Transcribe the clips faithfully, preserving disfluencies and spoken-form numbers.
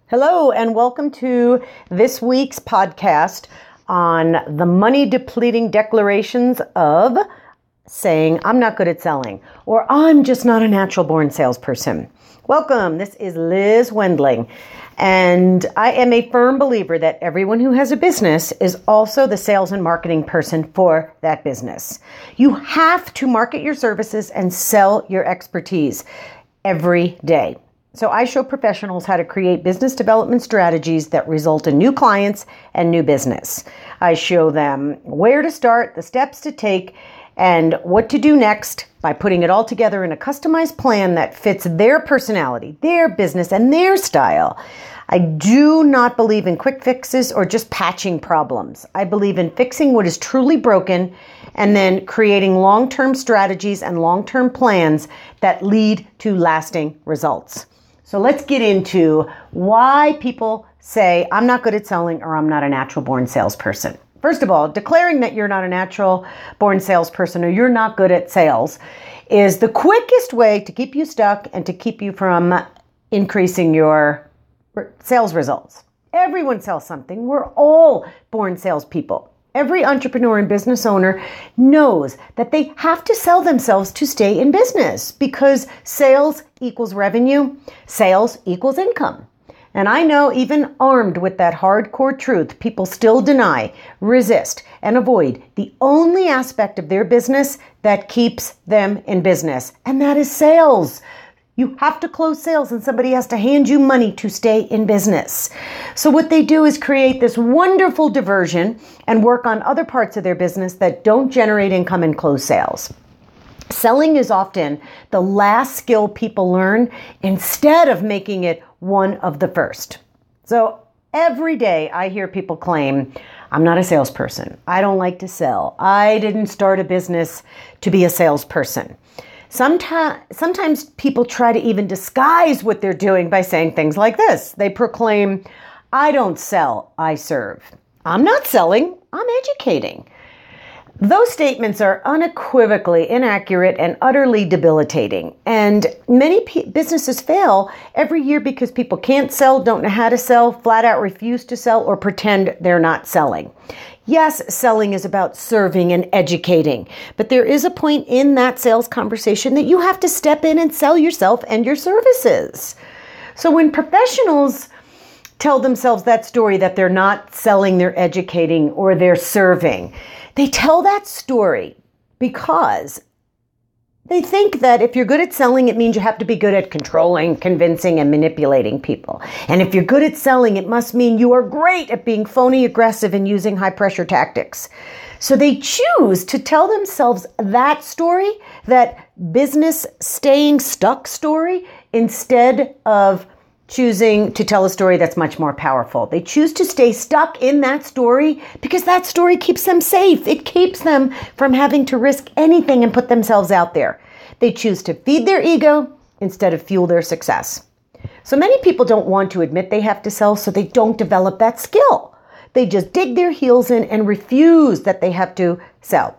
Hello, and welcome to this week's podcast on the money depleting declarations of saying, I'm not good at selling, or I'm just not a natural born salesperson. Welcome. This is Liz Wendling, and I am a firm believer that everyone who has a business is also the sales and marketing person for that business. You have to market your services and sell your expertise every day. So I show professionals how to create business development strategies that result in new clients and new business. I show them where to start, the steps to take, and what to do next by putting it all together in a customized plan that fits their personality, their business, and their style. I do not believe in quick fixes or just patching problems. I believe in fixing what is truly broken and then creating long-term strategies and long-term plans that lead to lasting results. So let's get into why people say, I'm not good at selling or I'm not a natural born salesperson. First of all, declaring that you're not a natural born salesperson or you're not good at sales is the quickest way to keep you stuck and to keep you from increasing your sales results. Everyone sells something. We're all born salespeople. Every entrepreneur and business owner knows that they have to sell themselves to stay in business because sales equals revenue, sales equals income. And I know even armed with that hardcore truth, people still deny, resist, and avoid the only aspect of their business that keeps them in business, and that is sales. You have to close sales and somebody has to hand you money to stay in business. So what they do is create this wonderful diversion and work on other parts of their business that don't generate income and close sales. Selling is often the last skill people learn instead of making it one of the first. So every day I hear people claim, I'm not a salesperson. I don't like to sell. I didn't start a business to be a salesperson. Sometimes, sometimes people try to even disguise what they're doing by saying things like this. They proclaim, I don't sell, I serve. I'm not selling, I'm educating. Those statements are unequivocally inaccurate and utterly debilitating. And many p- businesses fail every year because people can't sell, don't know how to sell, flat out refuse to sell, or pretend they're not selling. Yes, selling is about serving and educating, but there is a point in that sales conversation that you have to step in and sell yourself and your services. So when professionals tell themselves that story that they're not selling, they're educating, or they're serving, they tell that story because they think that if you're good at selling, it means you have to be good at controlling, convincing, and manipulating people. And if you're good at selling, it must mean you are great at being phony, aggressive, and using high-pressure tactics. So they choose to tell themselves that story, that business staying stuck story, instead of choosing to tell a story that's much more powerful. They choose to stay stuck in that story because that story keeps them safe. It keeps them from having to risk anything and put themselves out there. They choose to feed their ego instead of fuel their success. So many people don't want to admit they have to sell, so they don't develop that skill. They just dig their heels in and refuse that they have to sell.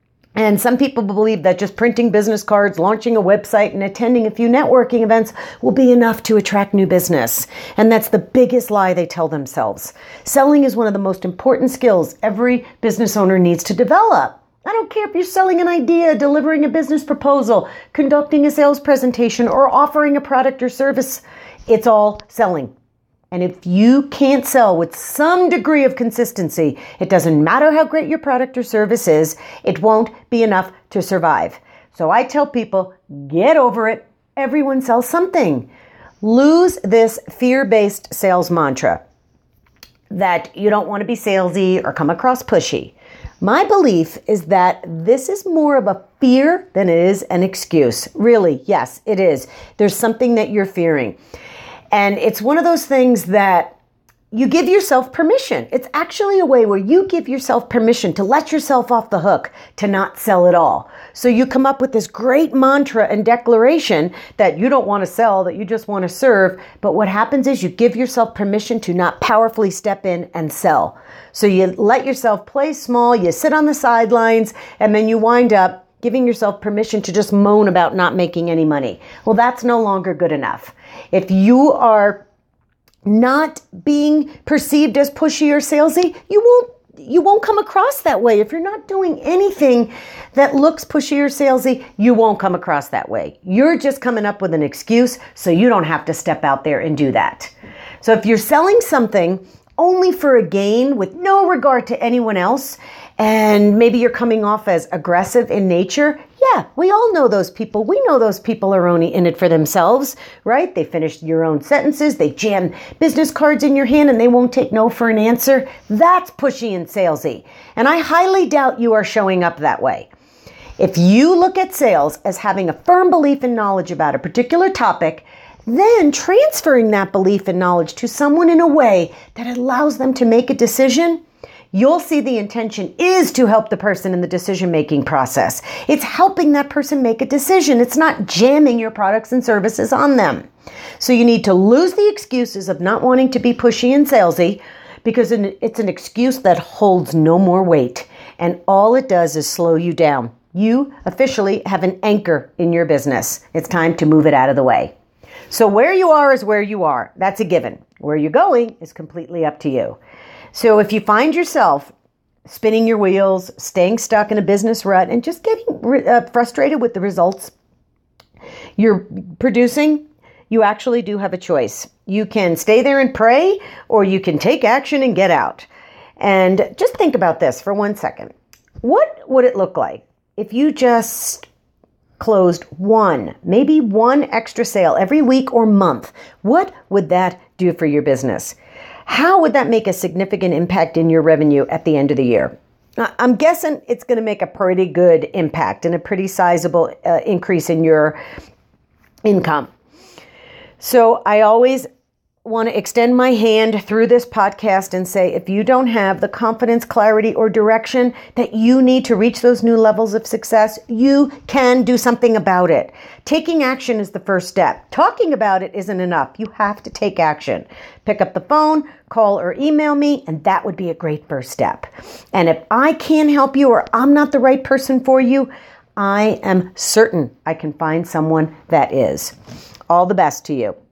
And some people believe that just printing business cards, launching a website, and attending a few networking events will be enough to attract new business. And that's the biggest lie they tell themselves. Selling is one of the most important skills every business owner needs to develop. I don't care if you're selling an idea, delivering a business proposal, conducting a sales presentation, or offering a product or service. It's all selling. And if you can't sell with some degree of consistency, it doesn't matter how great your product or service is, it won't be enough to survive. So I tell people, get over it. Everyone sells something. Lose this fear-based sales mantra that you don't want to be salesy or come across pushy. My belief is that this is more of a fear than it is an excuse. Really, yes, it is. There's something that you're fearing. And it's one of those things that you give yourself permission. It's actually a way where you give yourself permission to let yourself off the hook, to not sell at all. So you come up with this great mantra and declaration that you don't want to sell, that you just want to serve. But what happens is you give yourself permission to not powerfully step in and sell. So you let yourself play small, you sit on the sidelines, and then you wind up giving yourself permission to just moan about not making any money. Well, that's no longer good enough. If you are not being perceived as pushy or salesy, you won't you won't come across that way. If you're not doing anything that looks pushy or salesy, you won't come across that way. You're just coming up with an excuse so you don't have to step out there and do that. So if you're selling something only for a gain with no regard to anyone else, and maybe you're coming off as aggressive in nature, yeah, we all know those people. We know those people are only in it for themselves, right? They finish your own sentences, they jam business cards in your hand, and they won't take no for an answer. That's pushy and salesy. And I highly doubt you are showing up that way. If you look at sales as having a firm belief and knowledge about a particular topic, then transferring that belief and knowledge to someone in a way that allows them to make a decision, you'll see the intention is to help the person in the decision-making process. It's helping that person make a decision. It's not jamming your products and services on them. So you need to lose the excuses of not wanting to be pushy and salesy, because it's an excuse that holds no more weight. And all it does is slow you down. You officially have an anchor in your business. It's time to move it out of the way. So where you are is where you are. That's a given. Where you're going is completely up to you. So if you find yourself spinning your wheels, staying stuck in a business rut, and just getting uh, frustrated with the results you're producing, you actually do have a choice. You can stay there and pray, or you can take action and get out. And just think about this for one second. What would it look like if you just closed one, maybe one extra sale every week or month? What would that do for your business? How would that make a significant impact in your revenue at the end of the year? I'm guessing it's going to make a pretty good impact and a pretty sizable uh, increase in your income. So I always want to extend my hand through this podcast and say, if you don't have the confidence, clarity, or direction that you need to reach those new levels of success, you can do something about it. Taking action is the first step. Talking about it isn't enough. You have to take action. Pick up the phone, call or email me, and that would be a great first step. And if I can't help you, or I'm not the right person for you, I am certain I can find someone that is. All the best to you.